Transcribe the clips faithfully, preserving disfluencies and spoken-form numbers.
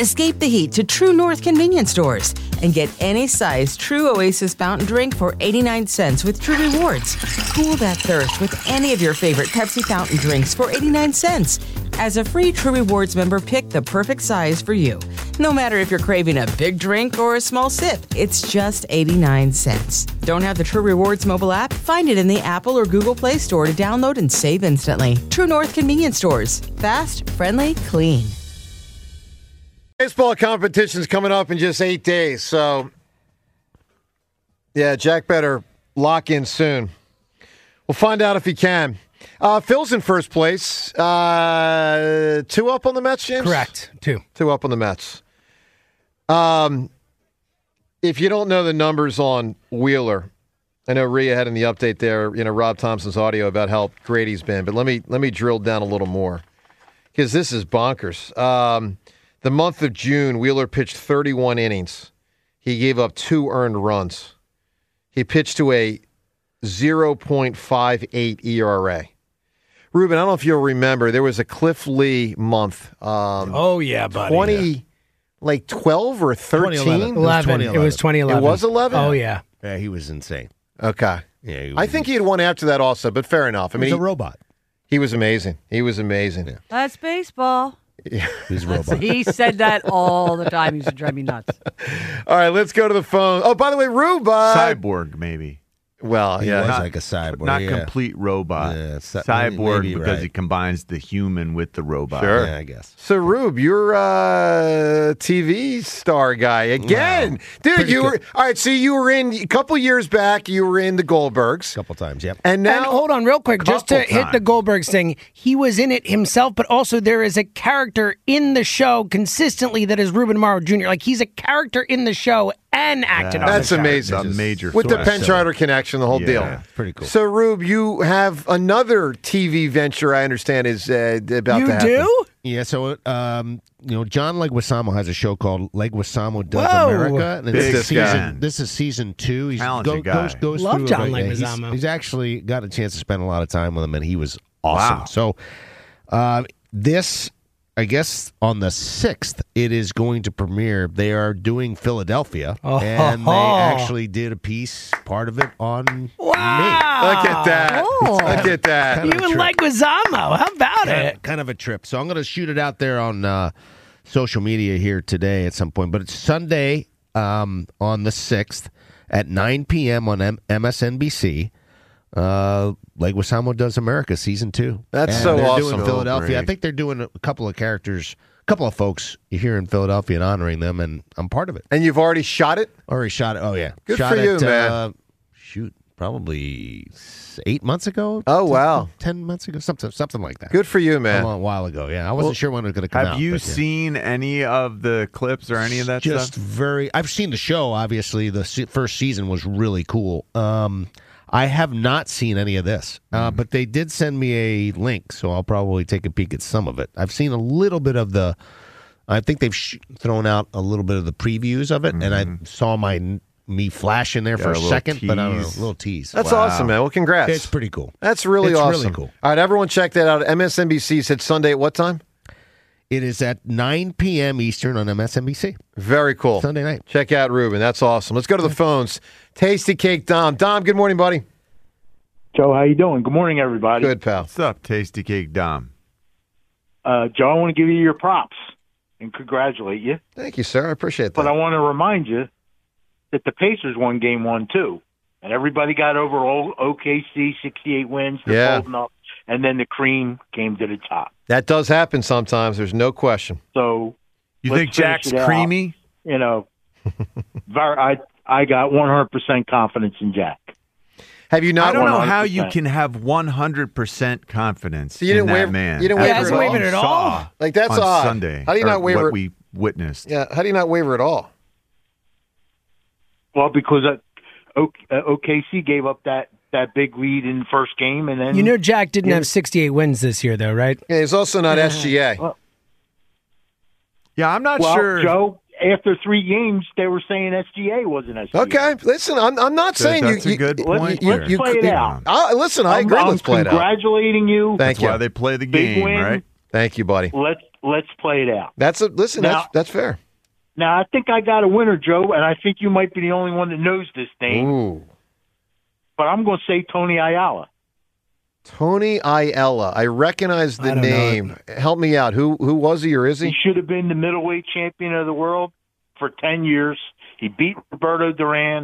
Escape the heat to True North convenience stores and get any size True Oasis fountain drink for eighty-nine cents with True Rewards. Cool that thirst with any of your favorite Pepsi fountain drinks for eighty-nine cents. As a free True Rewards member, pick the perfect size for you. No matter if you're craving a big drink or a small sip, it's just eighty-nine cents. Don't have the True Rewards mobile app? Find it in the Apple or Google Play Store to download and save instantly. True North convenience stores. Fast, friendly, clean. Baseball competition's coming up in just eight days, so yeah, Jack better lock in soon. We'll find out if he can. Uh, Phil's in first place. Uh, two up on the Mets, James? Correct. Two. Two up on the Mets. Um, if you don't know the numbers on Wheeler, I know Rhea had in the update there, you know, Rob Thompson's audio about how great he's been, but let me let me drill down a little more because this is bonkers. Um, the month of June, Wheeler pitched thirty-one innings. He gave up two earned runs. He pitched to a zero point five eight E R A. Ruben, I don't know if you'll remember, there was a Cliff Lee month. Um, oh, yeah, buddy. twenty, yeah. Like twelve or thirteen? eleven. It was twenty eleven. It was eleven? Oh, yeah. Yeah, he was insane. Okay. Yeah, he was, I think he had one after that also, but fair enough. I he mean, was a robot. He was amazing. He was amazing. Yeah. That's baseball. Yeah. He's a robot. He said that all the time. He used to drive me nuts. All right, let's go to the phone. Oh, by the way, Rube. Uh, Cyborg, maybe. Well, he yeah. was Not- like a cyborg. Not yeah. complete robot. Yeah, cy- Cyborg maybe because right. he combines the human with the robot. Sure. Yeah, I guess. So, Rube, you're a T V star guy again. Wow. Dude, Pretty you good. were, all right, so you were in, a couple years back, you were in the Goldbergs. A couple times, yep. And now, And hold on, real quick, just to Couple hit the times. Goldbergs thing. He was in it himself, but also there is a character in the show consistently that is Ruben Morrow Junior Like he's a character in the show and acted on that's the show. amazing. A major With the threat. Penn Charter connection, the whole Yeah. deal. Pretty cool. So, Rube, you have another T V venture, I understand, is uh, about You to happen. do? Yeah, so um, you know, John Leguizamo has a show called Leguizamo Does Whoa. America, and Big this is guy. season. This is season two. He's Talented guy. goes goes Love through John it, right? Yeah, he's- Leguizamo. He's, actually got a chance to spend a lot of time with him, and he was awesome. Wow. So, uh, this, I guess, on the sixth, it is going to premiere. They are doing Philadelphia, Oh. and they actually did a piece, part of it, on Wow. Look at that. Oh. Look at that. Kind of You a and trip. Leguizamo. How about kind it? of, kind of a trip. So I'm going to shoot it out there on uh, social media here today at some point. But it's Sunday um, on the sixth at nine p.m. on M- MSNBC. Uh, Leguizamo Does America season two. That's And so they're awesome. doing Philadelphia. I Great. think they're doing a couple of characters, a couple of folks here in Philadelphia and honoring them, and I'm part of it. And you've already shot it? Already shot it. Oh yeah, Good shot for you, it, man. Uh, shoot, probably s- eight months ago. Oh, Ten- wow. ten months ago, something, something like that. Good for you, A man. long while ago, yeah. I wasn't Well, sure when it was going to come out. Have you but, yeah. seen any of the clips or any of that Just stuff? very. I've seen the show. Obviously, the se- first season was really cool. Um, I have not seen any of this, uh, but they did send me a link, so I'll probably take a peek at some of it. I've seen a little bit of the. I think they've sh- thrown out a little bit of the previews of it, and I saw my me flash in there Got for a a, little second, but I don't know, tease. a little tease. That's Wow. awesome, man. Well, congrats. It's pretty cool. That's really It's awesome. really cool. All right, everyone check that out. M S N B C said Sunday at what time? It is at nine p.m. Eastern on M S N B C Very cool. Sunday night. Check out Ruben. That's awesome. Let's go to the phones. Tasty Cake Dom. Dom, good morning, buddy. Joe, how you doing? Good morning, everybody. Good, pal. What's up, Tasty Cake Dom? Uh, Joe, I want to give you your props and congratulate you. Thank you, sir. I appreciate But I that. want to remind you that the Pacers won game one, too. And everybody got over O- OKC, sixty-eight wins. They're Yeah. holding up. And then the cream came to the top. That does happen sometimes. There's no question. So, You Let's think finish Jack's it out. creamy? you know, ver- I, I got one hundred percent confidence in Jack. Have you not? I don't know one hundred how percent. you can have one hundred percent confidence So you in didn't that waver- man. you didn't after waver at what all? you at saw all? Like, that's on odd. Sunday. How do you or not waver- What we witnessed. Yeah. How do you not waver at all? Well, because uh, O- uh, O K C gave up that, that big lead in the first game. And then You know Jack didn't have sixty-eight wins this year, though, right? Yeah, he's also not S G A. Well, Yeah, I'm not well, sure. Joe, after three games, they were saying S G A wasn't S G A. Okay, listen, I'm, I'm not That- saying you. that's a you- good you- point you- here. you- Let's play it out. Uh, listen, I I'm- agree. I'm Let's play it out. congratulating you. Thank That's why you. they play the Big game, win. right? Thank you, buddy. Let's let's play it out. That's a listen. Now- that's that's fair. Now, I think I got a winner, Joe, and I think you might be the only one that knows this name. Ooh, But I'm going to say Tony Ayala. Tony Ayala. I recognize the I don't know. name. Help me out. Who who was he or is He he? should have been the middleweight champion of the world for ten years. He beat Roberto Duran,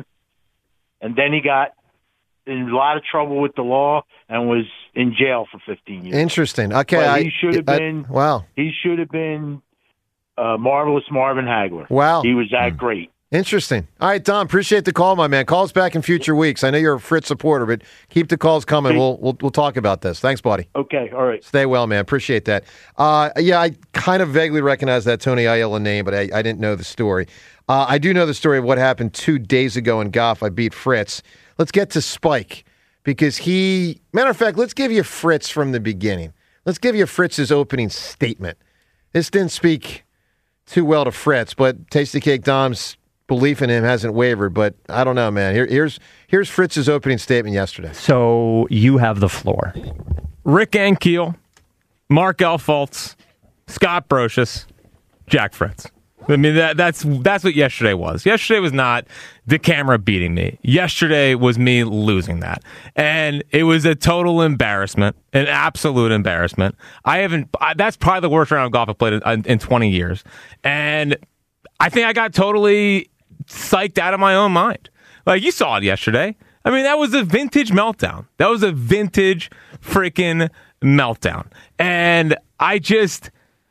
and then he got in a lot of trouble with the law and was in jail for fifteen years. Interesting. Okay, But I, he should have I- been- wow, He should have been uh, Marvelous Marvin Hagler. wow. He was that great. Interesting. All right, Dom. Appreciate the call, my man. Call us back in future weeks. I know you're a Fritz supporter, but keep the calls coming. Hey. We'll we'll we'll talk about this. Thanks, buddy. Okay, all right. Stay well, man. Appreciate that. Uh, yeah, I kind of vaguely recognize that Tony Ayala name, but I, I didn't know the story. Uh, I do know the story of what happened two days ago in Goff. I beat Fritz. Let's get to Spike because he, matter of fact, let's give you Fritz from the beginning. Let's give you Fritz's opening statement. This didn't speak too well to Fritz, but Tasty Cake Dom's belief in him hasn't wavered. But I don't know, man. Here, here's here's Fritz's opening statement yesterday. So you have the floor. Rick Ankiel, Mark Elfoltz, Scott Brocious, Jack Fritz. I mean, that, that's that's what yesterday was. Yesterday was not the camera beating me. Yesterday was me losing that. And it was a total embarrassment, an absolute embarrassment. I haven't, I, that's probably the worst round of golf I've played in, in twenty years. And I think I got totally psyched out of my own mind. Like, you saw it yesterday. I mean, that was a vintage meltdown. That was a vintage freaking meltdown. And I just,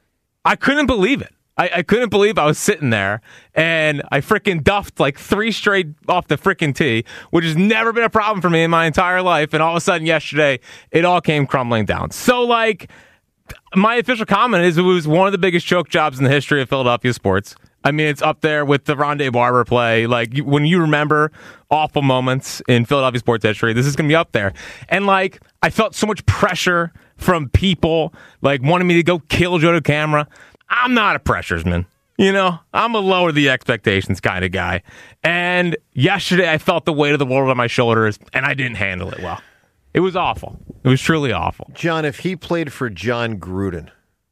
I couldn't believe it. I, I couldn't believe I was sitting there and I freaking duffed like three straight off the freaking tee, which has never been a problem for me in my entire life. And all of a sudden yesterday, it all came crumbling down. So, like, my official comment is it was one of the biggest choke jobs in the history of Philadelphia sports. I mean, it's up there with the Rondé Barber play. Like, when you remember awful moments in Philadelphia sports history, this is going to be up there. And, like, I felt so much pressure from people, like, wanting me to go kill Joe DeCamara. I'm not a pressuresman. You know, I'm a lower the expectations kind of guy. And yesterday, I felt the weight of the world on my shoulders, and I didn't handle it well. It was awful. It was truly awful. John, if he played for John Gruden,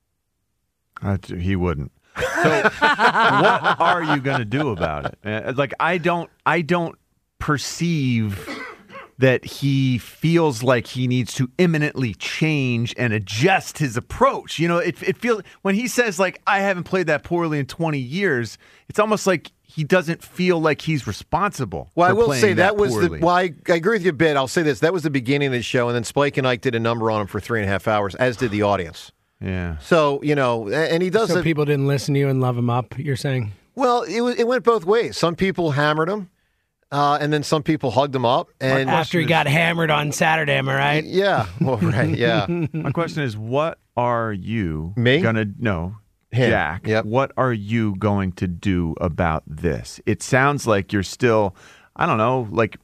Uh, he wouldn't. So, what are you going to do about it? Uh, Like, I don't, I don't perceive that he feels like he needs to imminently change and adjust his approach. You know, it it feels when he says like I haven't played that poorly in twenty years, it's almost like he doesn't feel like he's responsible. well, I for will playing say that, was poorly. the. Well, I, I agree with you a bit. I'll say this: that was the beginning of the show, and then Spike and Ike did a number on him for three and a half hours, as did the audience. Yeah. So you know, and he does So it. people didn't listen to you and love him up, you're saying? Well, it was, it went both ways. Some people hammered him, uh, and then some people hugged him up. And After he got hammered on Saturday, am I right? yeah, well, right, yeah. My question is, what are you Me? gonna no, Him. Jack? Yep. What are you going to do about this? It sounds like you're still, I don't know, like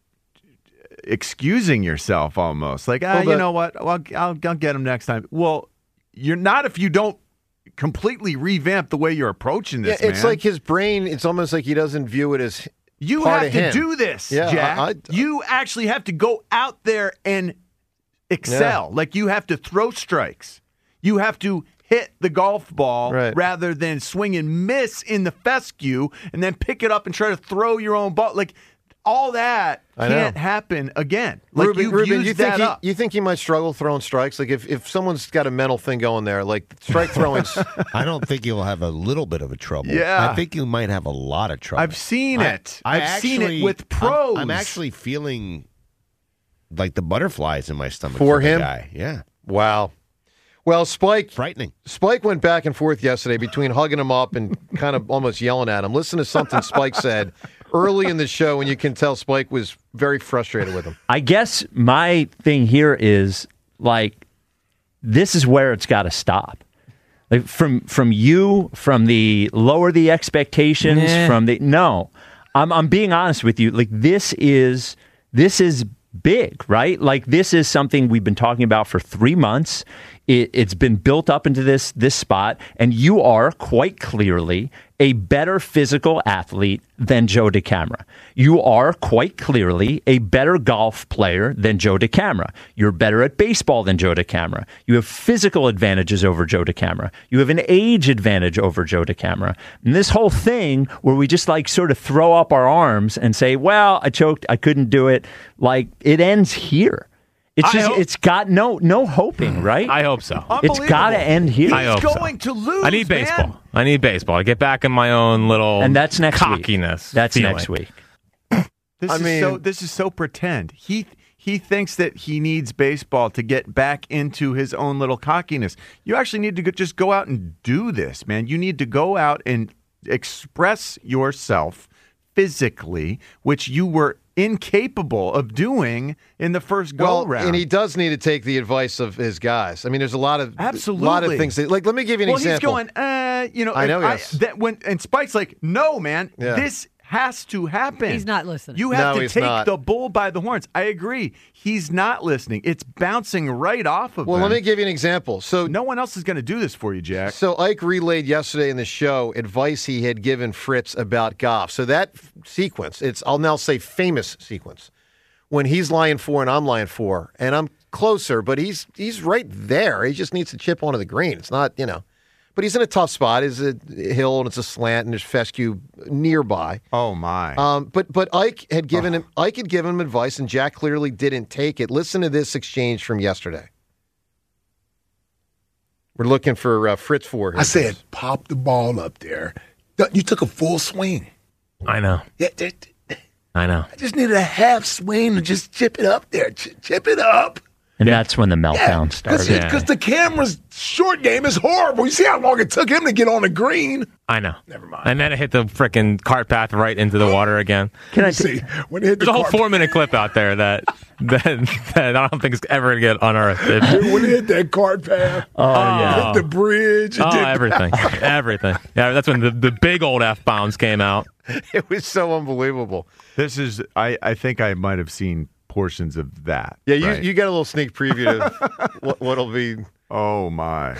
excusing yourself almost. Like, ah, Well, the- you know what? Well, I'll, I'll get him next time. Well, you're not if you don't completely revamp the way you're approaching Yeah, this. it's man. like his brain. It's almost like he doesn't view it as You part have of to him. do this, Yeah, Jack. I- I- you actually have to go out there and excel. Like you have to throw strikes. You have to hit the golf ball Right. rather than swing and miss in the fescue and then pick it up and try to throw your own ball. Like all that I know. can't happen again. Like Ruben, you've Ruben, used you think that he, up. you think he might struggle throwing strikes? Like if, if someone's got a mental thing going there, like strike throwing's I don't think you'll have a little bit of a trouble. Yeah. I think you might have a lot of trouble. I've seen I- it. I I've seen it actually- with I'm- pros. I'm, actually feeling like the butterflies in my stomach For the him? guy. Yeah, wow. Well, Spike frightening. Spike went back and forth yesterday between hugging him up and kind of almost yelling at him. Listen to something Spike said early in the show, and you can tell Spike was very frustrated with him. I guess my thing here is like this is where it's got to stop. Like from from you, from the lower the expectations, Nah. from the no. I'm I'm being honest with you. Like this is this is big, right? Like this is something we've been talking about for three months. It, it's been built up into this this spot, and you are quite clearly a better physical athlete than Joe DeCamara. You are quite clearly a better golf player than Joe DeCamara. You're better at baseball than Joe DeCamara. You have physical advantages over Joe DeCamara. You have an age advantage over Joe DeCamara. And this whole thing where we just like sort of throw up our arms and say, well, I choked, I couldn't do it, like it ends here. It's just, hope, it's got no no hoping, right? I hope so. It's got to end here. I hope He's going so. to lose. I need baseball. Man. I need baseball. I get back in my own little and that's next cockiness. Week. That's feeling. next week. This I is mean- so. This is so pretend. He he thinks that he needs baseball to get back into his own little cockiness. You actually need to go, just go out and do this, man. You need to go out and express yourself physically, which you were incapable of doing in the first go Well, round. and he does need to take the advice of his guys. I mean, there's a lot of Absolutely. a lot of things. That, like, let me give you an well, example. he's going, uh, you know, I if know, yes. that when and Spike's like, no, man, Yeah. this has to happen. He's not listening. You have No, to he's take not. the bull by the horns. I agree. He's not listening. It's bouncing right off of Well, him. let me give you an example. So, no one else is going to do this for you, Jack. so Ike relayed yesterday in the show advice he had given Fritz about Goff. So that f- sequence, it's I'll now say famous sequence, when he's lying four and I'm lying four, and I'm closer, but he's he's right there. He just needs to chip onto the green. It's not, you know, but he's in a tough spot. It's a hill and it's a slant, and there's fescue nearby. Oh my! Um, but but Ike had given him Ike had given him advice, and Jack clearly didn't take it. Listen to this exchange from yesterday. We're looking for uh, Fritz Four here. I said, pop the ball up there. You took a full swing. I know. Yeah, that- I know. I just needed a half swing to just chip it up there. Ch- chip it up. And that's when the meltdown started. Yeah. Because the camera's short game is horrible. You see how long it took him to get on the green? I know. Never mind. And then it hit the freaking cart path right into the water again. Can I See, when it hit There's the a whole car- four minute clip out there that that, that I don't think is ever going to get unearthed. It- when it hit that cart path, Oh, yeah. it hit the bridge. It oh, did- everything. Everything. Yeah, that's when the, the big old F bombs came out. It was so unbelievable. This is. I. I think I might have seen portions of that. Yeah, you right? you got a little sneak preview of what, what'll be. Oh my!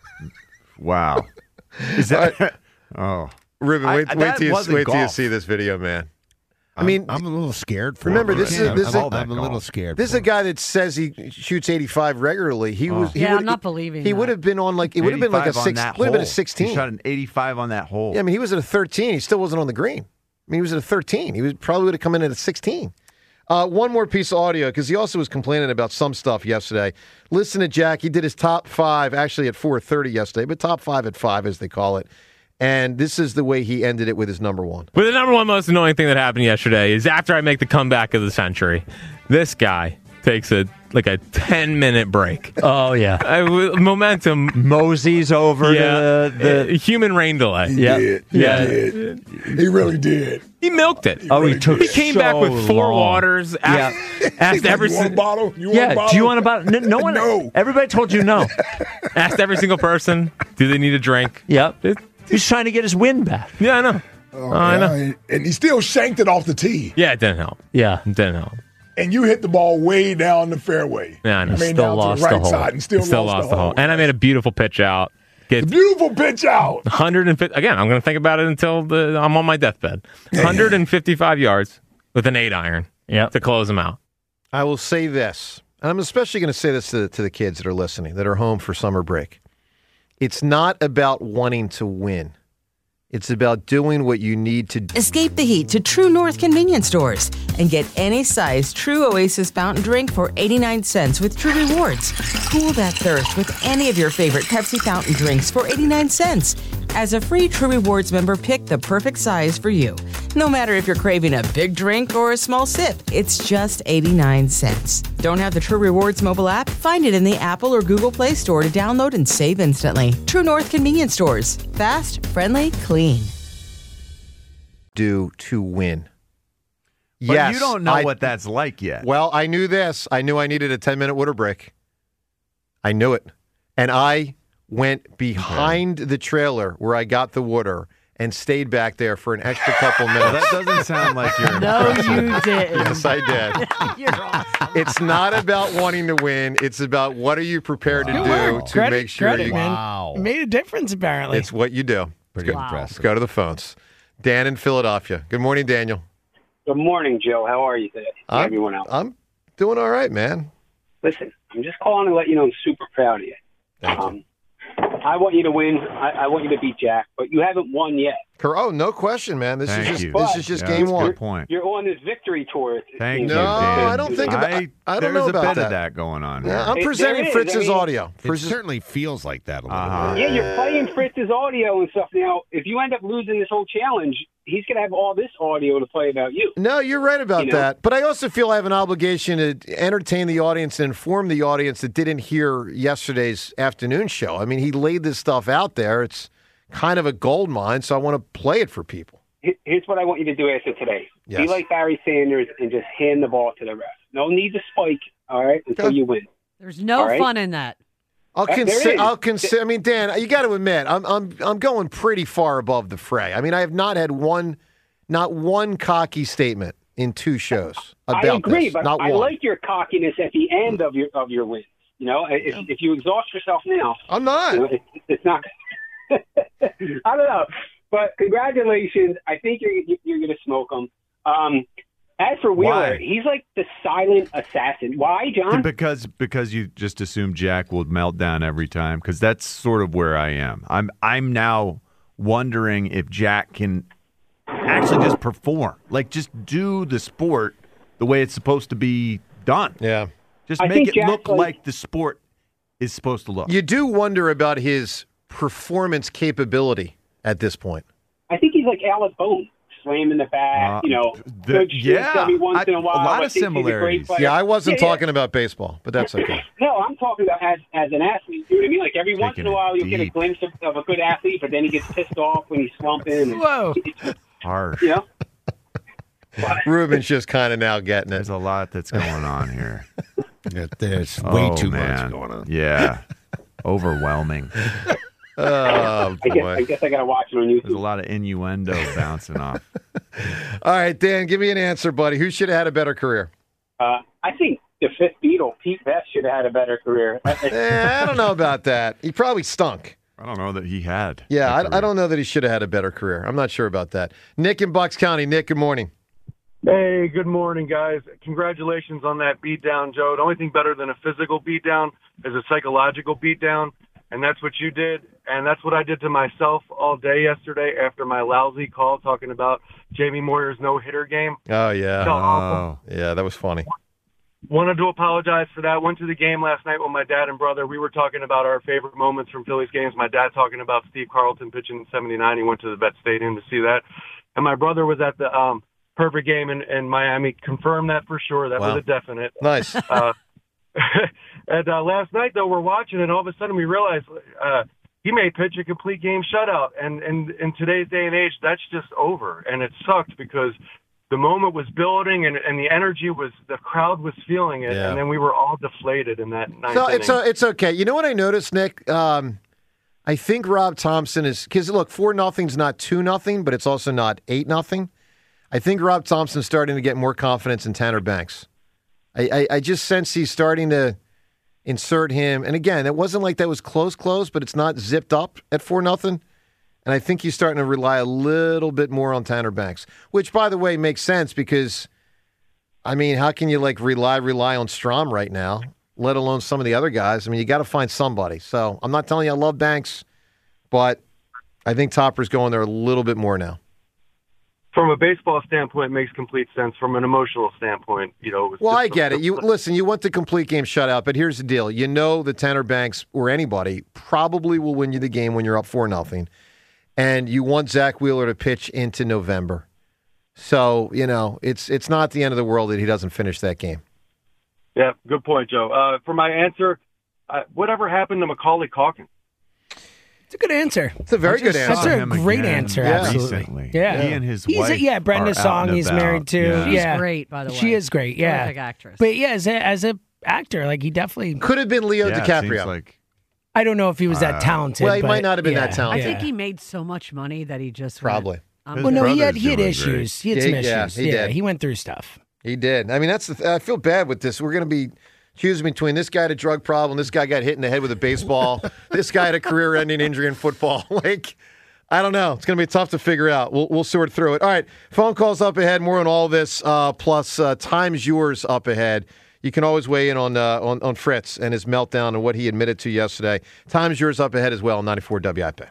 Wow. Is that? Oh. Ruben, I- wait, that wait till you wasn't wait till you golf. see this video, man. I I'm- mean, I'm, a little scared. For remember, him. this is- I'm- this is- I'm, I'm a little scared. This is for a guy that says he shoots eighty-five regularly. He was. He Yeah, would, I'm not believing He that. would have been on like it would have been like a eighty-five on six. that Would have been a hole. sixteen. He shot an eighty-five on that hole. Yeah, I mean, he was at a thirteen. He still wasn't on the green. I mean, he was at a thirteen. He was probably would have come in at a sixteen. Uh, one more piece of audio, because he also was complaining about some stuff yesterday. Listen to Jack. He did his top five, actually at four thirty yesterday, but top five at five, as they call it. And this is the way he ended it with his number one. But the number one most annoying thing that happened yesterday is after I make the comeback of the century, this guy takes a like a ten minute break. Oh, yeah. I, momentum. Mosey's over Yeah, to the, uh, human rain delay. He Yeah. did. He Yeah. did. He really did. He milked it. Oh, he took He came so back with four long. waters. Asked, asked He's like, every you want a si- bottle? You want Yeah, a bottle? do you want a bottle? No, no one. No. Everybody told you no. asked every single person, do they need a drink? Yep. It- He's trying to get his win back. Yeah, I know. Oh, I know. yeah, And he still shanked it off the tee. Yeah, it didn't help. Yeah. It didn't help. And you hit the ball way down the fairway. Yeah, I know. I mean, Still down lost to the the right hole. side and still, Still lost the hole. And I made a beautiful pitch out. Get Beautiful pitch out. one hundred fifty again. I'm going to think about it until the, I'm on my deathbed. one hundred fifty-five yards with an eight iron Yep. to close them out. I will say this, and I'm especially going to say this to, to the kids that are listening, that are home for summer break. It's not about wanting to win. It's about doing what you need to do. Escape the heat to True North convenience stores and get any size True Oasis fountain drink for eighty-nine cents with True Rewards. Cool that thirst with any of your favorite Pepsi fountain drinks for eighty-nine cents. As a free True Rewards member, pick the perfect size for you. No matter if you're craving a big drink or a small sip, it's just eighty-nine cents. Don't have the True Rewards mobile app? Find it in the Apple or Google Play Store to download and save instantly. True North convenience stores. Fast, friendly, clean. Do to win. But yes, you don't know I- what that's like yet. Well, I knew this. I knew I needed a ten-minute water break. I knew it. And I went behind the trailer where I got the water and stayed back there for an extra couple minutes. That doesn't sound like you're No, you didn't. Yes, I did. You're awesome. It's not about wanting to win. It's about what are you prepared to Good do work. to Credit- make sure credit, you. man. Wow. It made a difference, apparently. It's what you do. Pretty Wow. impressive. Let's go to the phones. Dan in Philadelphia. Good morning, Daniel. Good morning, Joe. How are you today? I'm, Everyone else. I'm doing all right, man. Listen, I'm just calling to let you know I'm super proud of you. Thank you. Um, I want you to win. I, I want you to beat Jack, but you haven't won yet. Cor- Oh, no question, man. This Thank is just you. this is just Yeah, game that's a one. good point. You're on this victory tour. it Thank seems you, No, like. Dan. I don't think about- I, I don't there's know a about bit that. of that going on. Yeah, here. I'm It- presenting there is. Fritz's I mean- audio. It Fritz's- certainly feels like that a little Uh-huh. bit. Yeah, you're playing Fritz's audio and stuff. Now, if you end up losing this whole challenge, he's going to have all this audio to play about you. No, you're right about You know? that. But I also feel I have an obligation to entertain the audience and inform the audience that didn't hear yesterday's afternoon show. I mean, he laid this stuff out there. It's kind of a gold mine, so I want to play it for people. Here- Here's what I want you to do after today. Yes. Be like Barry Sanders and just hand the ball to the ref. No need to spike, all right, until Okay. you win. There's no All right. fun in that. I'll Uh, there consider. is. I'll consider. I mean, Dan, you got to admit, I'm I'm I'm going pretty far above the fray. I mean, I have not had one, not one cocky statement in two shows about I agree, this. but Not I one. like your cockiness at the end of your of your wins. You know, if, if you exhaust yourself now, I'm not. you know, it, it's not. I don't know, but congratulations. I think you're you're going to smoke him. Um, as for Wheeler, Why? he's like the silent assassin. Why, John? Because because you just assume Jack will melt down every time. Because that's sort of where I am. I'm I'm now wondering if Jack can actually just perform, like just do the sport the way it's supposed to be done. Yeah. Just I make think it Jack, look like- like the sport is supposed to look. You do wonder about his performance capability at this point. I think he's like Alec Bone, slamming the back. Uh, you know, the- good shifts yeah, every once I- in a while. a lot but of thinks he's a great similarities. player. Yeah, I wasn't Yeah, yeah. talking about baseball, but that's okay. No, I'm talking about as as an athlete. You know what I mean? Like every once in Taking a while, it you get a deep. glimpse of, of a good athlete, but then he gets pissed off when he's slumping. And, Whoa. Harsh. you know, Ruben's just kind of now getting it. There's a lot that's going on here. Yeah, There's way Oh, too man. much going on. Yeah. Overwhelming. Oh, I guess I boy. guess I got to watch it on There's a YouTube. lot of innuendo bouncing off. All right, Dan, give me an answer, buddy. Who should have had a better career? Uh, I think the fifth Beatle, Pete Best, should have had a better career. Eh, I don't know about that. He probably stunk. I don't know that he had. Yeah, a I, I career. don't know that he should have had a better career. I'm not sure about that. Nick in Bucks County. Nick, good morning. Hey, good morning, guys. Congratulations on that beatdown, Joe. The only thing better than a physical beatdown is a psychological beatdown, and that's what you did, and that's what I did to myself all day yesterday after my lousy call talking about Jamie Moyer's no-hitter game. Oh, yeah. Felt awful. Oh. Yeah, that was funny. Wanted to apologize for that. Went to the game last night with my dad and brother. We were talking about our favorite moments from Phillies games. My dad talking about Steve Carlton pitching in seventy-nine. He went to the Vet Stadium to see that. And my brother was at the um, perfect game in, in Miami. Confirmed that for sure. That Wow. was a definite. Nice. Uh, and uh, last night, though, we're watching, and all of a sudden we realize uh, he may pitch a complete game shutout. And, and in today's day and age, that's just over. And it sucked because the moment was building, and, and the energy was, the crowd was feeling it, Yeah. and then we were all deflated in that ninth So inning. it's uh, it's okay. You know what I noticed, Nick? Um, I think Rob Thompson is because look, four nothing's not two nothing, but it's also not eight nothing. I think Rob Thompson's starting to get more confidence in Tanner Banks. I, I, I just sense he's starting to insert him. And again, it wasn't like that was close, close, but it's not zipped up at four nothing. And I think he's starting to rely a little bit more on Tanner Banks, which, by the way, makes sense because, I mean, how can you like rely rely on Strom right now, let alone some of the other guys? I mean, you got to find somebody. So I'm not telling you I love Banks, but I think Topper's going there a little bit more now. From a baseball standpoint, it makes complete sense. From an emotional standpoint, you know. It was Well, just I a- get it. You listen. You want the complete game shutout, but here's the deal. You know that Tanner Banks or anybody probably will win you the game when you're up four nothing, and you want Zach Wheeler to pitch into November. So you know it's it's not the end of the world that he doesn't finish that game. Yeah, good point, Joe. Uh, for my answer, uh, whatever happened to Macaulay Culkin? It's a good answer. It's a very good That's answer. a great answer, Yeah. absolutely. Recently. Yeah. He and his He's wife a, yeah, Brenda are out Song and he's about. married to. Yeah. She's yeah. great, by the way. She is great, yeah. Terrific actress. But yeah, as a, as a actor, like he definitely. Could have been Leo Yeah, it DiCaprio. seems like I I don't know if he was that talented. Well, he but might not have been that yeah, talented. I yeah. think he made so much money that he just Probably. Went, I'm Well, no, he had brother's he had doing issues. great. He had some Yeah, yeah, issues. he yeah, did. he went through stuff. He did. I mean, that's the. I feel bad with this. We're going to be choosing between this guy had a drug problem, this guy got hit in the head with a baseball, this guy had a career-ending injury in football. Like, I don't know. It's going to be tough to figure out. We'll we'll sort through it. All right, phone calls up ahead. More on all this, uh, plus uh, time's yours up ahead. You can always weigh in on uh, on on Fritz and his meltdown and what he admitted to yesterday. Time's yours up ahead as well. ninety-four W I P.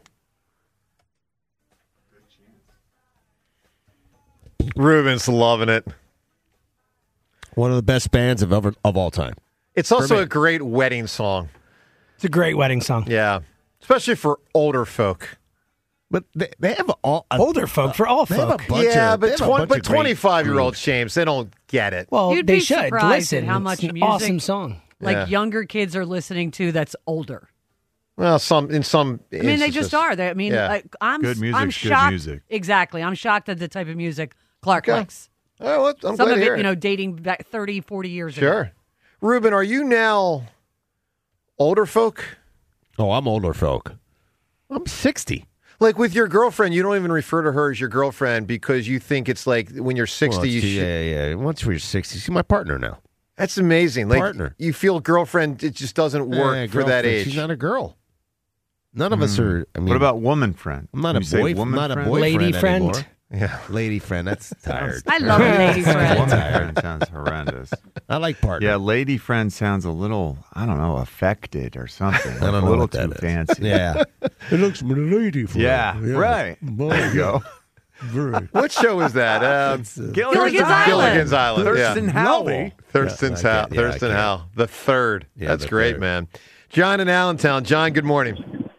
Ruben's loving it. One of the best bands of ever, of all time. It's also a great wedding song. It's a great wedding song. Yeah, especially for older folk. But they, they have all uh, older folk for all they have folk. a bunch yeah, of, they but have a twen- bunch but of great twenty-five-year-old grooves. James, they don't get it. Well, You'd they be should surprised listen. at how much it's an music, awesome song. like Yeah. younger kids are listening to that's older. Well, some in some. I mean, they just are. They, I mean, Yeah. like, I'm Good music's I'm good shocked. music. Exactly. I'm shocked at the type of music Clark Okay. likes. Oh, well, I'm Some glad of to it, hear you know, dating back thirty, forty years ago. Sure. Ruben, are you now older folk? Oh, I'm older folk. I'm sixty. Like with your girlfriend, you don't even refer to her as your girlfriend because you think it's like when you're sixty, Well, you it's- should. yeah, yeah. Once we're sixty, she's my partner now. That's amazing. Like Partner. you feel girlfriend, it just doesn't work Eh, for that girlfriend, age. She's not a girl. None of us are. I mean, What about woman friend? I'm not Can a you say boy. I'm woman not a friend? boyfriend Lady friend. anymore. Yeah. Lady friend. That's tired. I love a lady friend. Woman friend sounds horrendous. I like partner. Yeah, lady friend sounds a little, I don't know, affected or something. I don't a know little what that too is. fancy. Yeah. It looks like a lady friend. Yeah, right. There you go. Very. What show is that? Um, Gilligan's Island. Gilligan's Island. Thurston yeah. Howell. Thurston's Yeah, I Howell. can't- yeah, I Thurston can't. Howell. The third. Yeah, That's the great, third. man. John in Allentown. John, good morning.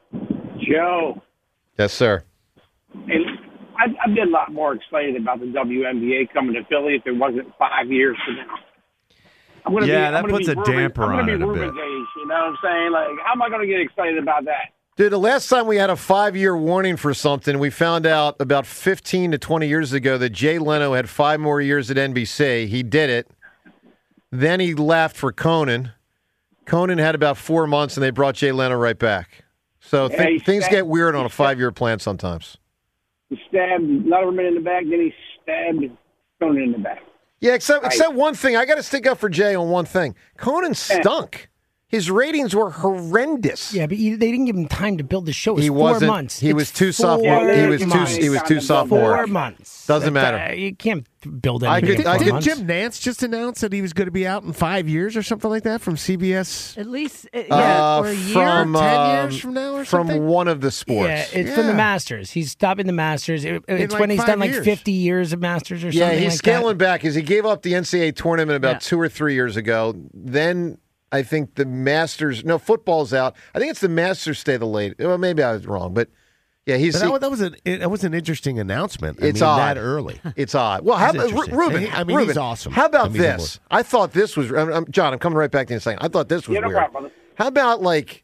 Joe, Yes, sir. and I'd, I'd be a lot more excited about the W N B A coming to Philly if it wasn't five years from now. I'm gonna Yeah, be, that I'm gonna puts be a Ruben, damper I'm gonna on be it a Ruben's bit. age, you know what I'm saying? Like, how am I going to get excited about that? Dude, the last time we had a five-year warning for something, we found out about fifteen to twenty years ago that Jay Leno had five more years at N B C. He did it. Then he left for Conan. Conan had about four months, and they brought Jay Leno right back. So Yeah, thi- he things stabbed- get weird on he a five-year plan sometimes. He stabbed Letterman in the back, then he stabbed Conan in the back. Yeah, except Right. except one thing. I got to stick up for Jay on one thing. Conan stunk. His ratings were horrendous. Yeah, but you, they didn't give him time to build the show. It was He four wasn't- months. he It's was too four sophomore- he was too- months. he was too sophomore. Four months. Doesn't That- matter. uh, you can't build I anything could- in I four could- months. Did Jim Nance just announce that he was going to be out in five years or something like that from C B S? At least, uh, yeah, Uh, or a year. from Ten um, years from now or from something? one of the sports. Yeah, it's from the Yeah. Masters. He's stopping the Masters. It- it's like when he's five done like years. fifty years of Masters or Yeah, something he's like scaling that. back. As he gave up the N C double A tournament about Yeah. two or three years ago. Then I think the Masters. No, football's out. I think it's the Masters stay the late. Well, maybe I was wrong, but yeah, he's. But that, was- that was an it, that was an interesting announcement. I It's mean, odd. that early. It's odd. Well, how He's about interesting. Ruben? I mean, Ruben, he's awesome. How about I mean, he's this? I thought this was. I'm, I'm- John, I'm coming right back to you in a second. I thought this was Yeah, no weird. problem, brother. How about like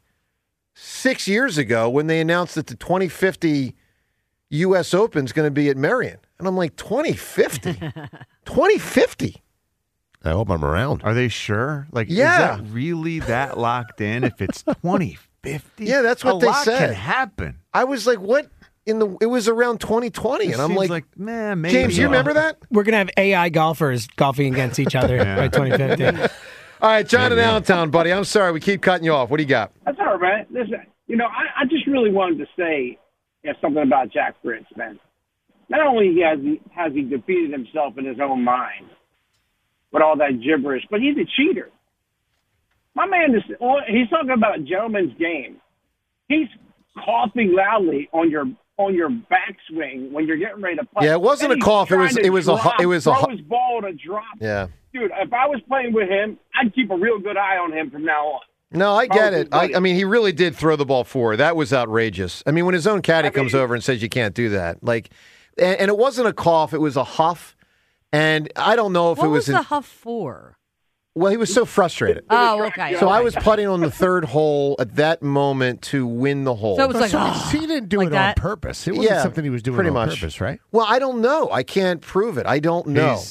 six years ago when they announced that the twenty fifty U S Open is going to be at Marion, and I'm like twenty fifty, twenty fifty. I hope I'm around. Are they sure? Like, Yeah. is that really that locked in? If it's twenty fifty, Yeah, that's what a they lot said. Can happen. I was like, what in the? It was around twenty twenty, It and I'm seems like, like, man, maybe. James, you remember that? We're gonna have A I golfers golfing against each other by twenty fifty. All right, John in Allentown, buddy. I'm sorry, we keep cutting you off. What do you got? That's all right, man. Listen, you know, I, I just really wanted to say you know, something about Jack Fritz, man. Not only has he, has he defeated himself in his own mind with all that gibberish, but he's a cheater. My man is, he's talking about a gentleman's game. He's coughing loudly on your on your backswing when you're getting ready to play. Yeah, it wasn't And a he's cough. It trying was- to it was a hu- drop, it was a throw hu- his ball to drop. Yeah. Dude, if I was playing with him, I'd keep a real good eye on him from now on. No, I If I get was his it. I, buddy. I mean, he really did throw the ball forward. That was outrageous. I mean, when his own caddy I mean- comes over and says you can't do that, like, and, and it wasn't a cough; it was a huff. And I don't know if what it was was. the an- huff for? well, he was so frustrated. Oh, okay. So I okay. was putting on the third hole at that moment to win the hole. So it was like, So oh, he didn't do like it that? on purpose. It wasn't Yeah, something he was doing pretty on much. purpose, right? Well, I don't know. I can't prove it. I don't know. He's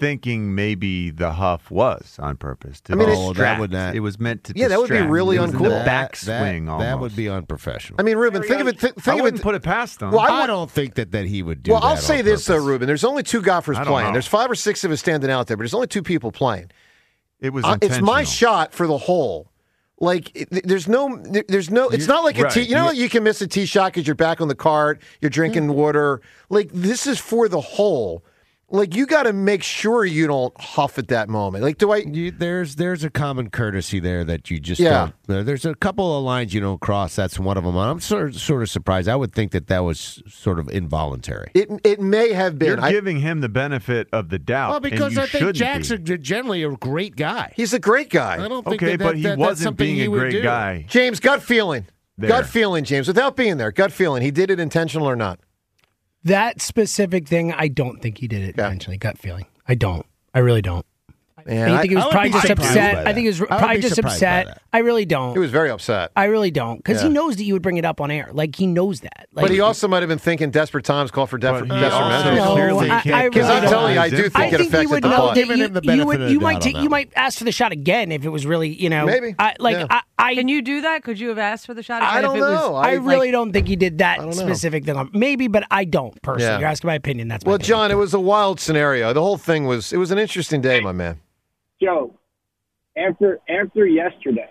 thinking maybe the huff was on purpose. To I mean, it's- Oh, that distract. would not. It was meant to. Yeah, that would be distract. really It was in uncool. The That- backswing. That, almost. that would be unprofessional. I mean, Ruben, think of it. Th- I think of wouldn't it. put it past them. Well, I I, want- don't think that, that he would do Well, that I'll say on this though, purpose. Ruben. There's only two golfers I don't playing. know. There's five or six of us standing out there, but there's only two people playing. It was. Uh, it's my intentional. shot for the hole. Like it, there's no, there- there's no. It's You- not like a right. tee. You know, You- like you can miss a tee shot because you're back on the cart. You're drinking water. Like this is for the hole. Like you got to make sure you don't huff at that moment. Like, do I? You, there's there's a common courtesy there that you just Yeah. don't. There's a couple of lines you don't cross. That's one of them. I'm sort of, sort of surprised. I would think that that was sort of involuntary. It it may have been. You're I- giving him the benefit of the doubt. Well, because and you I think shouldn't Jack's be. a, generally a great guy. he's a great guy. I don't think Okay, that, that, but he that- that's wasn't something being he a would great do. guy. James, gut feeling. There. Gut feeling, James. Without being there, gut feeling. He did it intentional or not? That specific thing, I don't think he did it intentionally. Gut feeling. I don't. I really don't. Man, I think he was I would probably be just surprised upset. by I that. think he was I would probably be just surprised by upset. that. I really don't. He was very upset. I really don't because Yeah. he knows that you would bring it up on air. Like he knows that. Like, But he also might have been thinking desperate times call for desperate But he also measures. No, clearly I- can't I Because really I'm telling you, I do don't. think I it think you affected would the know putt. that Giving you, him the you benefit would of the you doubt might on take that you one. might ask for the shot again if it was really you know Maybe. I, like Yeah. I, I Can you do that? Could you have asked for the shot? I again don't if it was, know. I, I- really like- don't think he did that don't know. specific thing. Maybe, but I don't personally. Yeah. You're asking my opinion. That's my Well, opinion. John, it was a wild scenario. The whole thing was, it was an interesting day, my man. Joe, after after yesterday,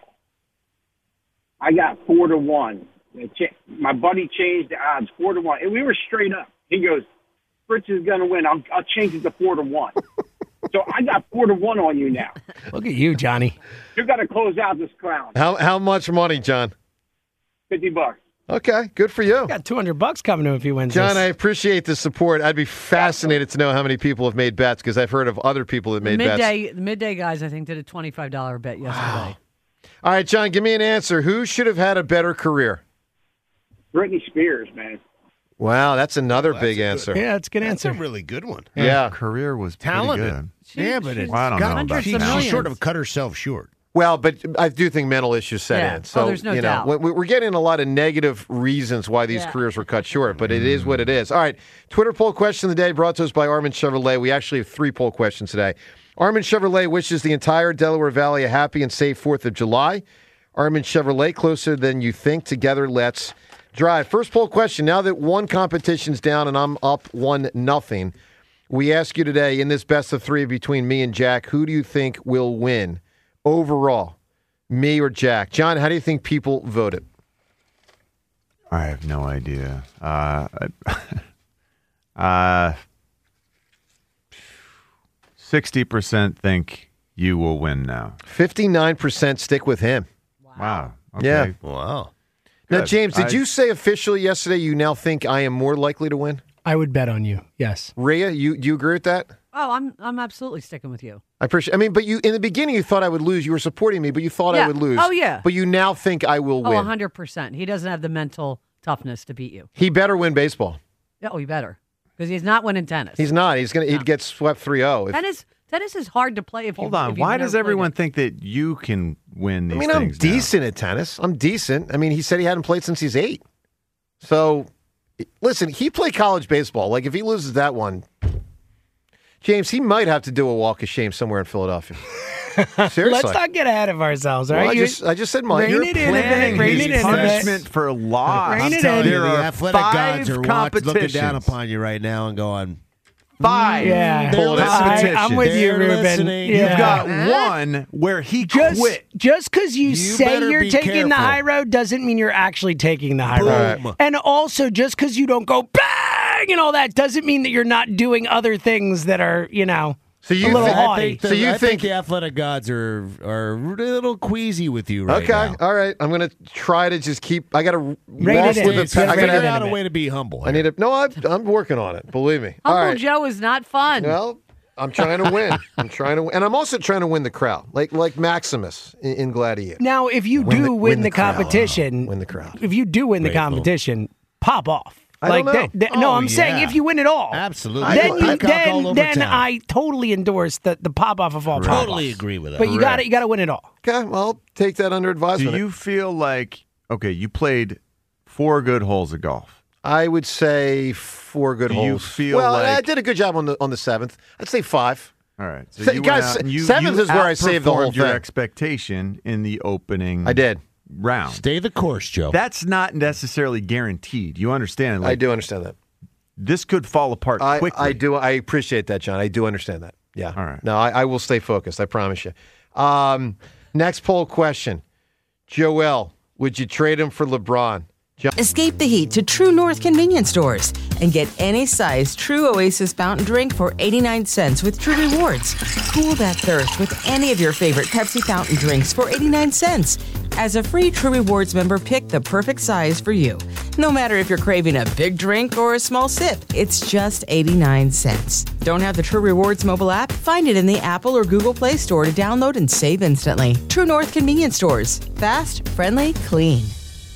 I got four to one. It cha- My buddy changed the odds four to one, and we were straight up. He goes, "Fritz is going to win. I'll I'll change it to four to one." So I got four to one on you now. Look at you, Johnny. You got to close out this clown. How how much money, John? Fifty bucks. Okay, good for you. Got two hundred bucks coming to him if he wins. John, this. I appreciate the support. I'd be fascinated to know how many people have made bets because I've heard of other people that The made bets. midday, the midday guys, I think, did a twenty-five dollar bet yesterday. All right, John, give me an answer. Who should have had a better career? Britney Spears, man. Wow, that's another Well, big that's a answer. good- yeah, it's a good That's answer. a really good one. Yeah. Career was pretty Talented. good. Yeah, but she's it's Well, I don't know got- about she, that. she Millions. sort of cut herself short. Well, but I do think mental issues set Yeah. in. So Oh, there's no you know, doubt. we- we're getting a lot of negative reasons why these Yeah. careers were cut short, but it is what it is. All right, Twitter poll question of the day brought to us by Armin Chevrolet. We actually have three poll questions today. Armin Chevrolet wishes the entire Delaware Valley a happy and safe fourth of July. Armin Chevrolet, closer than you think. Together, let's drive. First poll question. Now that one competition's down and I'm up one nothing, we ask you today in this best of three between me and Jack, who do you think will win overall? Me or Jack? John, how do you think people voted? I have no idea. Uh, uh, sixty percent think you will win now. fifty-nine percent stick with him. Wow. Okay. Yeah. Wow. Now, Good. James, did I- you say officially yesterday you now think I am more likely to win? I would bet on you. Yes. Rhea, you do you agree with that? Oh, I'm I'm absolutely sticking with you. I appreciate. I mean, but you in the beginning you thought I would lose. You were supporting me, but you thought I Yeah. would lose. Oh, yeah. But you now think I will Oh, win. one hundred percent. He doesn't have the mental toughness to beat you. He better win baseball. Oh, he better. Because he's not winning tennis. He's not. He's gonna. He'd get swept three oh. if- tennis tennis is hard to play if you Hold on. if you've Why never does played everyone it. think that you can win these I mean, I'm things now? decent at tennis. I'm decent. I mean, he said he hadn't played since he's eight. So, listen, he played college baseball. Like, if he loses that one, James, he might have to do a walk of shame somewhere in Philadelphia. Seriously. Let's not get ahead of ourselves, all Well, right? I You- just, I just said mine. Rein You're it in a planning bit. Rein his it in a bit. punishment for loss. Rein I'm it telling in. you, There the are athletic five gods are watch, looking down competitions. upon you right now and going, Five. Yeah. Pull it in. I, I'm with you, They're Ruben. listening. Yeah. You've got one where he just quit. just because you, You say better you're be taking the careful. high road doesn't mean you're actually taking the high road. Boom. And also, just because you don't go bang and all that doesn't mean that you're not doing other things that are, you know, So you a little think- I haughty. think, the, So you I think- think the athletic gods are are a little queasy with you right okay. now. All right. I'm going to try to just keep. I got to Rein walk it in. with It's a. gotta I rein got it Figure in out a a bit. way to be humble. I need to. No, I'm, I'm working on it. Believe me. All Uncle right. Joe is not fun. Well, I'm trying to win. I'm trying to, and I'm also trying to win the crowd, like like Maximus in, in Gladiator. now if you Win do the- win, win the, the crowd. competition, Win the crowd. if you do win the Great move. competition, pop off. I like don't know. that- that- no, Oh, I'm saying yeah. if you win it all, Absolutely. then I- you, I cock all then over then town. I totally endorse the the pop off of all pop Totally agree with that. But you got to you got to win it all. Okay, well, take that under Do advisement. you feel like, okay, you played four good holes of golf. I would say four good Do holes. you feel well, I like- did a good job on the on the seventh. I'd say five. All right. So So, you guys, went out and you, seventh you is where I saved the whole outperformed your thing. expectation in the opening I did. round. Stay the course, Joe. That's not necessarily guaranteed. You understand? Like, I do understand that. This could fall apart I, quickly. I do. I appreciate that, John. I do understand that. Yeah. All right. No, I, I will stay focused. I promise you. Um, next poll question. Joel, would you trade him for LeBron? John- Escape the heat to True North convenience stores and get any size True Oasis fountain drink for eighty-nine cents with True Rewards. Cool that thirst with any of your favorite Pepsi fountain drinks for eighty-nine cents. As a free True Rewards member, pick the perfect size for you. No matter if you're craving a big drink or a small sip, it's just eighty-nine cents. Don't have the True Rewards mobile app? Find it in the Apple or Google Play Store to download and save instantly. True North convenience stores. Fast, friendly, clean.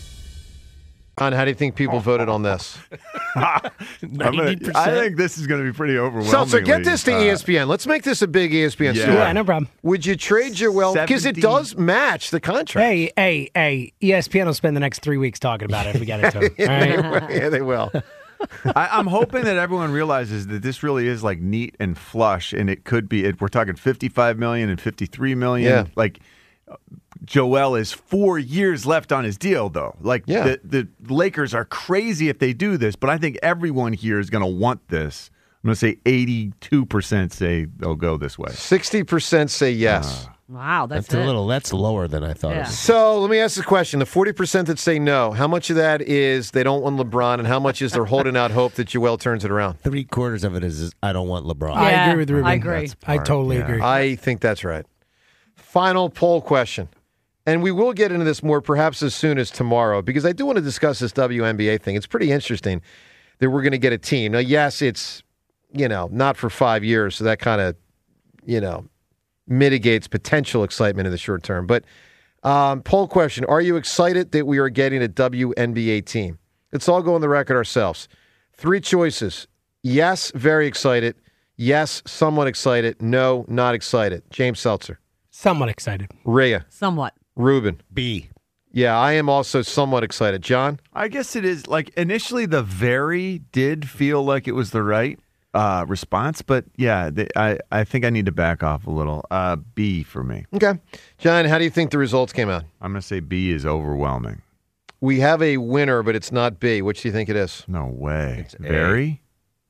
John, how do you think people voted on this? I'm gonna, I think this is going to be pretty overwhelming. Seltzer, get this to E S P N. Let's make this a big E S P N yeah. story. Yeah, no problem. Would you trade Joel? Because it seventy does match the contract. Hey, hey, hey! E S P N will spend the next three weeks talking about it if we get into it. All right? Yeah, they will. I, I'm hoping that everyone realizes that this really is like neat and flush, and it could be. It, we're talking fifty-five million and fifty-three million. Yeah. Like Joel is four years left on his deal, though. Like Yeah. the the Lakers are crazy if they do this, but I think everyone here is going to want this. I'm going to say eighty-two percent say they'll go this way. sixty percent say yes. Wow, that's, That's a it. little. That's lower than I thought. Yeah. It was. So let me ask the question. The forty percent that say no, how much of that is they don't want LeBron, and how much is they're holding out hope that Joel turns it around? Three quarters of it is, is I don't want LeBron. I Yeah, agree with Ruben. I agree. That's- I totally yeah. agree. I think that's right. Final poll question. And we will get into this more perhaps as soon as tomorrow, because I do want to discuss this W N B A thing. It's pretty interesting that we're going to get a team. Now, yes, it's, you know, not for five years, so that kind of, you know, mitigates potential excitement in the short term. But um, poll question, are you excited that we are getting a W N B A team? Let's all go on the record ourselves. Three choices. Yes, very excited. Yes, somewhat excited. No, not excited. James Seltzer. Somewhat excited. Rhea. Somewhat. Ruben. B. Yeah, I am also somewhat excited. John? I guess it is like initially the very did feel like it was the right uh, response, but yeah, they, I I think I need to back off a little. Uh, B for me. Okay. John, how do you think the results came out? I'm going to say B is overwhelming. We have a winner, but it's not B. Which do you think it is? No way. Very?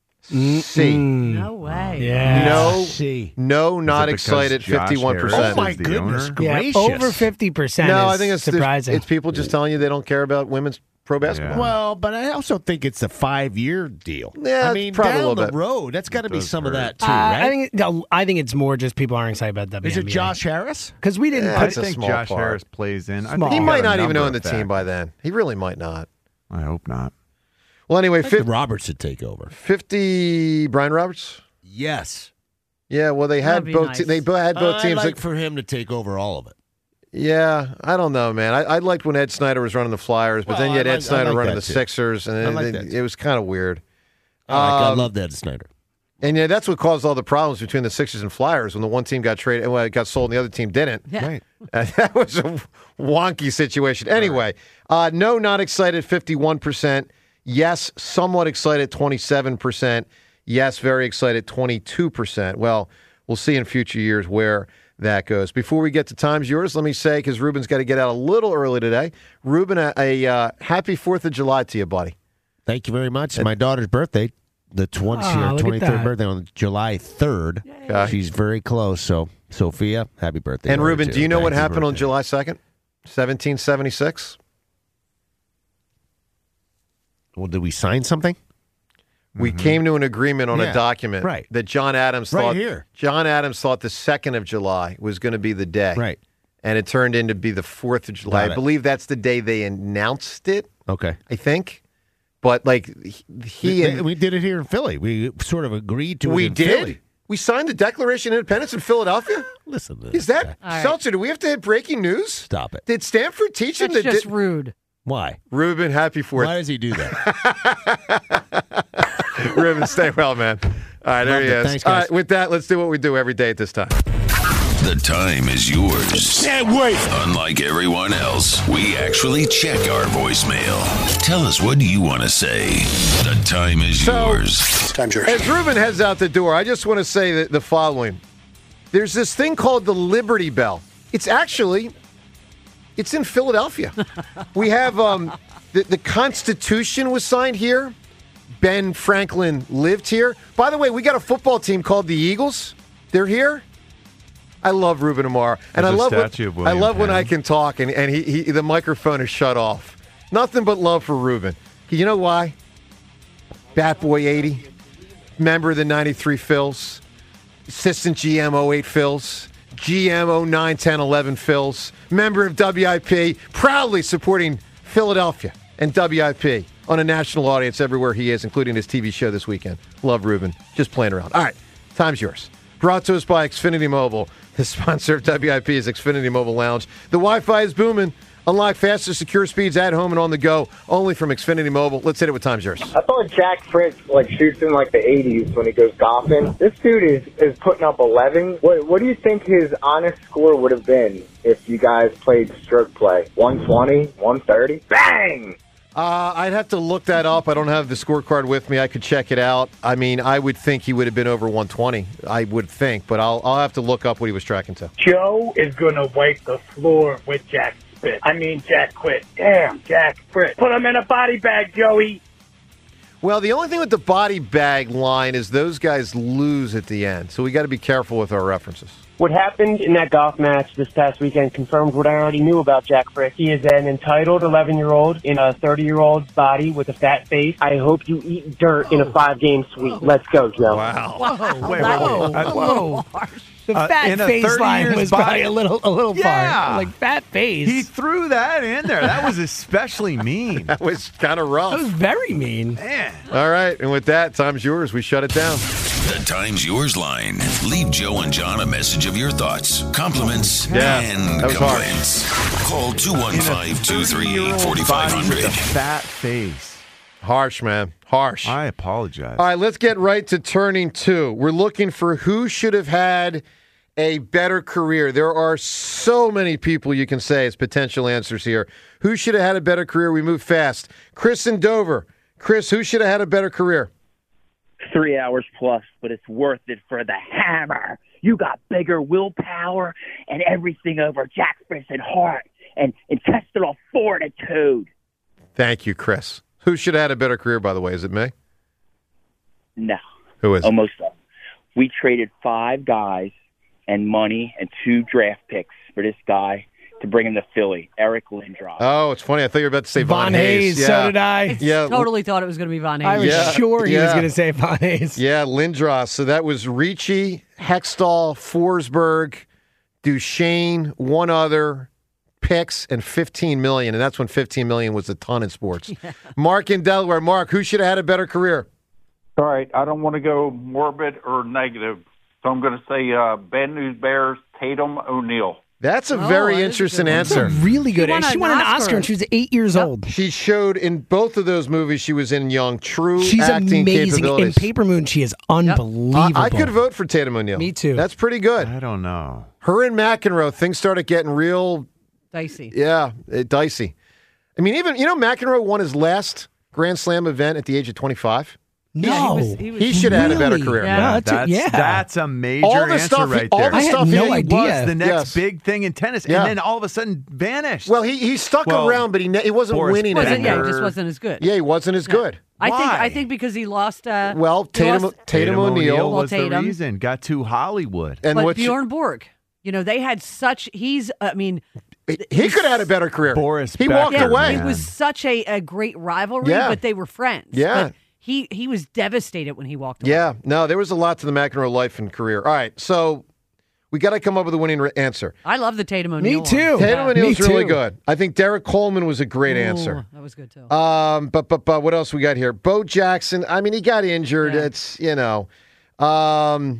C. No way. Yeah. No, C. no, not because excited, Josh fifty-one Harris percent. is Oh my the goodness owner? Yeah, gracious! over fifty percent. No, is I think it's surprising. It's people just telling you they don't care about women's pro basketball. Yeah. Well, but I also think it's a five-year deal. Yeah, I it's mean, probably a down little the bit. road, that's got to be does some of hurt. that too, Uh, right? I think no, I think it's more just people aren't excited about W N B A. Is it Josh Harris? Because we didn't Yeah, I it's a think small Josh part. Harris plays in. I Small. think He got might a not even number own the of team factors. by then. He really might not. I hope not. Well, anyway, I think fifty, Roberts should take over. fifty Brian Roberts? Yes. Yeah, well, they had That'd be both. nice. Te- they both had both I'd teams. like that- for him to take over all of it. Yeah, I don't know, man. I, I liked when Ed Snyder was running the Flyers, but Well, then you had I Ed like- I Snyder like running that the too. Sixers, and I then like it, that it was kind of weird. I, like, I Um, love that Snyder. And yeah, that's what caused all the problems between the Sixers and Flyers when the one team got traded, well, it got sold, and the other team didn't. Yeah. Right. Uh, that was a wonky situation. Anyway, uh, no, not excited, fifty-one percent. Yes, somewhat excited, twenty-seven percent. Yes, very excited, twenty-two percent. Well, we'll see in future years where that goes. Before we get to Time's Yours, let me say, because Ruben's got to get out a little early today, Ruben, a, a uh, happy fourth of July to you, buddy. Thank you very much. My daughter's birthday, the twenty, Oh, her look at twenty-third that. birthday on July third. Okay. She's very close. So, Sophia, happy birthday. And to her, Ruben, too. do you know what Thank happened on birthday. July second, seventeen seventy-six? Well, did we sign something? We came to an agreement on Yeah, a document right. that John Adams Right thought here. John Adams thought the second of July was going to be the day. Right. And it turned into be the fourth of July. Got I it. believe that's the day they announced it, Okay. I think. But like he, he we, and we did it here in Philly. We sort of agreed to it we in did. Philly. We signed the Declaration of Independence in Philadelphia. Listen to Is this that guy. All right. Seltzer? Do we have to hit breaking news? Stop it. Did Stanford teach him That's that? just Di- rude. Why? Ruben, happy fourth. Why does he do that? Ruben, stay well, man. All right, there Loved he it. is. Thanks, All guys. right, with that, let's do what we do every day at this time. The time is yours. Can't wait. Unlike everyone else, we actually check our voicemail. Tell us, what do you want to say? The time is So- yours. Time's yours. As Ruben heads out the door, I just want to say that the following. There's this thing called the Liberty Bell. It's actually, it's in Philadelphia. We have um, the, the Constitution was signed here. Ben Franklin lived here. By the way, we got a football team called the Eagles. They're here. I love Ruben Amaro, and There's I a love statue when, of I love William when I Penn. can talk, and, and he, he the microphone is shut off. Nothing but love for Ruben. You know why? Bat Boy eighty, member of the ninety-three Phils, assistant G M oh eight Phils, G M oh nine, ten, eleven Phils, member of W I P, proudly supporting Philadelphia and W I P on a national audience everywhere he is, including his T V show this weekend. Love Ruben. Just playing around. All right, time's yours. Brought to us by Xfinity Mobile. The sponsor of W I P is Xfinity Mobile Lounge. The Wi-Fi is booming. Unlock faster, secure speeds at home and on the go, only from Xfinity Mobile. Let's hit it with time's yours. I thought Jack Fritz like shoots in like the eighties when he goes golfing. This dude is, is putting up eleven. What what do you think his honest score would have been if you guys played stroke play? one twenty, one thirty? Bang! Uh, I'd have to look that up. I don't have the scorecard with me. I could check it out. I mean, I would think he would have been over one twenty. I would think, but I'll I'll have to look up what he was tracking to. Joe is going to wipe the floor with Jack Fritz. I mean, Jack Quit. Damn, Jack Fritz. Put him in a body bag, Joey. Well, the only thing with the body bag line is those guys lose at the end, so we got to be careful with our references. What happened in that golf match this past weekend confirmed what I already knew about Jack Fritz. He is an entitled eleven-year-old in a thirty-year-old's body with a fat face. I hope you eat dirt in a five-game sweep. Let's go, Joe. Wow. Whoa, Wait, wait, whoa, wait. I- whoa. The Uh, fat in a face thirty line years was body- probably a little, a little Yeah. far. Like fat face. He threw that in there. That was especially mean. That was kind of rough. That was very mean. Man. All right, and with that, time's yours. We shut it down. The Time's Yours line. Leave Joe and John a message of your thoughts, compliments, Yeah, and that was hard. complaints. Call two one five, two three eight, four five Body zero with a zero. fat face. Harsh, man. Harsh. I apologize. All right, let's get right to turning two. We're looking for who should have had a better career. There are so many people you can say as potential answers here. Who should have had a better career? We move fast. Chris in Dover. Chris, who should have had a better career? Three hours plus, but it's worth it for the hammer. You got bigger willpower and everything over Jack Fritz and Hart and intestinal fortitude. Thank you, Chris. Who should have had a better career, by the way? Is it me? No. Who is it? Almost all. We traded five guys and money and two draft picks for this guy to bring him to Philly, Eric Lindros. Oh, it's funny. I thought you were about to say Von, Von Hayes, Yeah. so did I. Yeah. Totally thought it was going to be Von Hayes. I was Yeah, sure he was yeah. going to say Von Hayes. Yeah, Lindros. So that was Ricci, Hextall, Forsberg, Duchesne, one other, picks, and fifteen million dollars. And that's when fifteen million dollars was a ton in sports. Yeah. Mark in Delaware. Mark, who should have had a better career? All right, I don't want to go morbid or negative, so I'm going to say uh, Bad News Bears, Tatum O'Neal. That's a Oh, very that is a interesting good one. answer. That's a really good. She won She an won an Oscar. Oscar when she was eight years old. She showed in both of those movies she was in young, true She's acting amazing. In capabilities. Paper Moon, she is unbelievable. I, I could vote for Tatum O'Neal. Me too. That's pretty good. I don't know. Her and McEnroe, things started getting real, Dicey. yeah, uh, dicey. I mean, even, you know, McEnroe won his last Grand Slam event at the age of twenty-five. No, Yeah, he was- he was- He should have had a better Really? career. Yeah. Yeah, that's a- that's, yeah. that's a major All the answer stuff, right all there. the I had stuff no he idea. was the next Yes. big thing in tennis, Yeah. and then all of a sudden vanished. Well, he he stuck Well, around, but he ne- he wasn't Boris winning Wasn't, yeah, anymore. he just wasn't as good. Yeah, he wasn't as good. I think Why? I think because he lost. Uh, Well, he Tatum lost- Tatum, O'Neal, was Well, the Tatum. reason. Got to Hollywood. and but what Bjorn Borg. You know, they had such. He's. I mean, he, he could have had a better career. Boris he walked Becker, away. it was such a, a great rivalry, Yeah. but they were friends. Yeah. But he he was devastated when he walked away. Yeah, no, there was a lot to the McEnroe life and career. All right, so we got to come up with a winning re- answer. I love the Tatum O'Neal. Me too. one. Tatum Yeah. O'Neal's Me really too. good. I think Derek Coleman was a great Ooh, answer. That was good too. Um, but but but what else we got here? Bo Jackson. I mean, he got injured. Yeah. It's you know, um,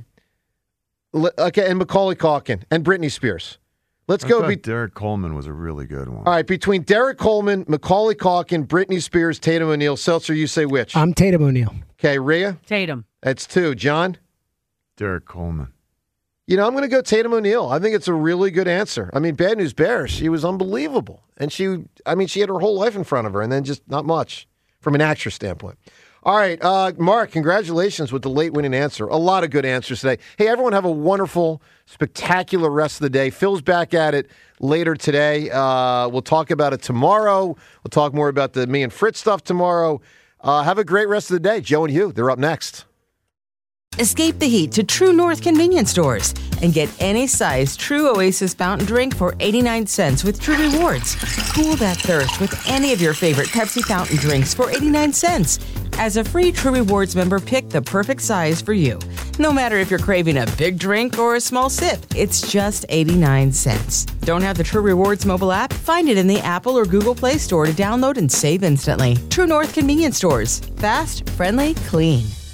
li- okay, and Macaulay Culkin and Britney Spears. Let's I go. thought Be- Derek Coleman was a really good one. all right, between Derek Coleman, Macaulay Culkin, Britney Spears, Tatum O'Neal. Seltzer, you say which? I'm Tatum O'Neal. Okay, Rhea. Tatum. That's two. John. Derek Coleman. You know, I'm going to go Tatum O'Neal. I think it's a really good answer. I mean, Bad News Bears, she was unbelievable. And she, I mean, she had her whole life in front of her and then just not much from an actress standpoint. All right, uh, Mark, congratulations with the late winning answer. A lot of good answers today. Hey, everyone have a wonderful, spectacular rest of the day. Phil's back at it later today. Uh, we'll talk about it tomorrow. We'll talk more about the me and Fritz stuff tomorrow. Uh, have a great rest of the day. Joe and Hugh, they're up next. Escape the heat to True North convenience stores and get any size True Oasis fountain drink for eighty-nine cents with True Rewards. Cool that thirst with any of your favorite Pepsi fountain drinks for eighty-nine cents. As a free True Rewards member, pick the perfect size for you. No matter if you're craving a big drink or a small sip, it's just eighty-nine cents. Don't have the True Rewards mobile app? Find it in the Apple or Google Play Store to download and save instantly. True North convenience stores. Fast, friendly, clean.